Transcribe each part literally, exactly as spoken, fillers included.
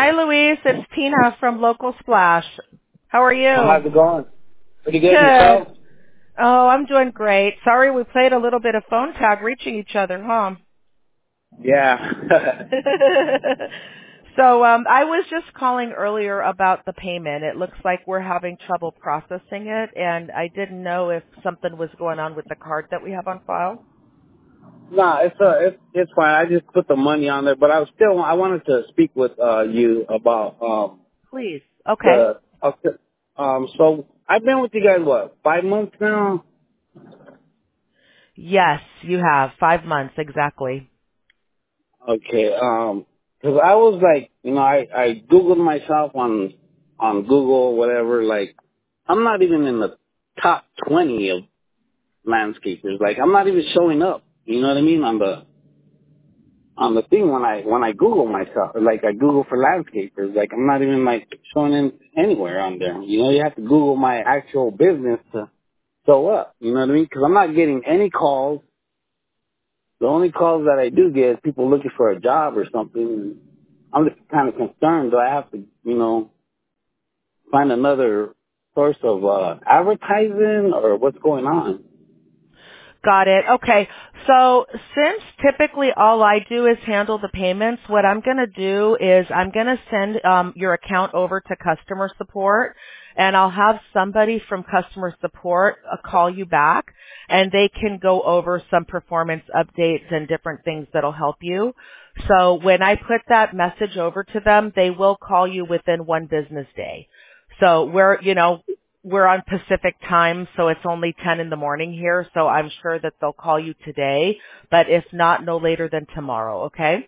Hi, Luis. It's Tina from Local Splash. How are you? How's it going? Pretty good. Good. Yourself? Oh, I'm doing great. Sorry we played a little bit of phone tag reaching each other, huh? Yeah. so um, I was just calling earlier about the payment. It looks like we're having trouble processing it, and I didn't know if something was going on with the card that we have on file. nah, it's uh, it's it's fine. I just put the money on there, but I was still I wanted to speak with uh you about um Please. Okay. the okay, um. So I've been with you guys what five months now? Yes, you have. Five months, exactly. Okay. Um, because I was like, you know, I I googled myself on on Google or whatever. Like, I'm not even in the top twenty of landscapers. Like, I'm not even showing up. You know what I mean on the on the thing when I when I Google myself, like I Google for landscapers, like I'm not even like showing in anywhere on there. You know, you have to Google my actual business to show up. You know what I mean? Because I'm not getting any calls. The only calls that I do get is people looking for a job or something. I'm just kind of concerned. Do I have to, you know, find another source of uh advertising or what's going on? Got it. Okay. So since typically all I do is handle the payments, what I'm going to do is I'm going to send um, your account over to customer support, and I'll have somebody from customer support uh, call you back, and they can go over some performance updates and different things that'll help you. So when I put that message over to them, they will call you within one business day. So we're, you know, we're on Pacific time, so it's only ten in the morning here, so I'm sure that they'll call you today, but if not, no later than tomorrow, okay?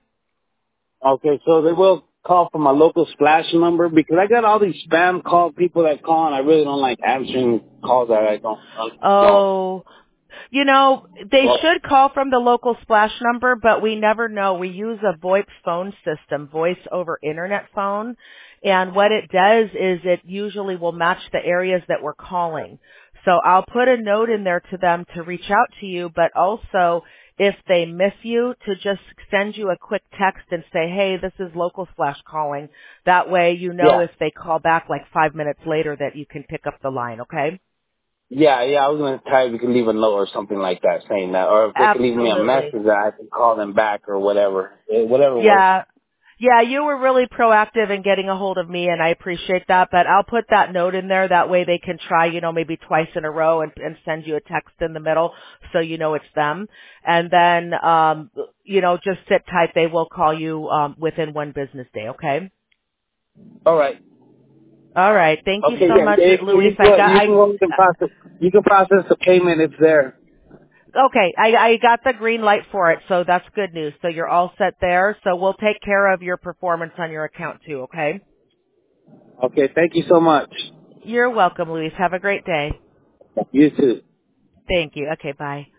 Okay, so they will call from a local splash number because I got all these spam call people that call and I really don't like answering calls that I don't uh, know. Oh, you know, they Well, should call from the local splash number, but we never know. We use a VoIP phone system, voice over internet phone, and what it does is it usually will match the areas that we're calling. So I'll put a note in there to them to reach out to you, but also if they miss you, to just send you a quick text and say, hey, this is local splash calling. That way you know yeah, if they call back like five minutes later that you can pick up the line, okay? yeah, yeah. I was gonna try if you can leave a note or something like that saying that, or if they can leave me a Absolutely. message that I can call them back or whatever, Eh, whatever works. Yeah. Yeah, you were really proactive in getting a hold of me and I appreciate that, but I'll put that note in there. That way they can try, you know, maybe twice in a row and, and send you a text in the middle so you know it's them. And then, um, you know, just sit tight. They will call you, um, within one business day, okay? All right. All right. Thank you Okay, so yeah. much, You, Luis. you, I go- got, you I, can go you can process you can process the payment. It's there. okay, I, I got the green light for it, so that's good news. So you're all set there. So we'll take care of your performance on your account too, okay? Okay. Thank you so much. You're welcome, Luis. Have a great day. You too. Thank you. Okay, bye.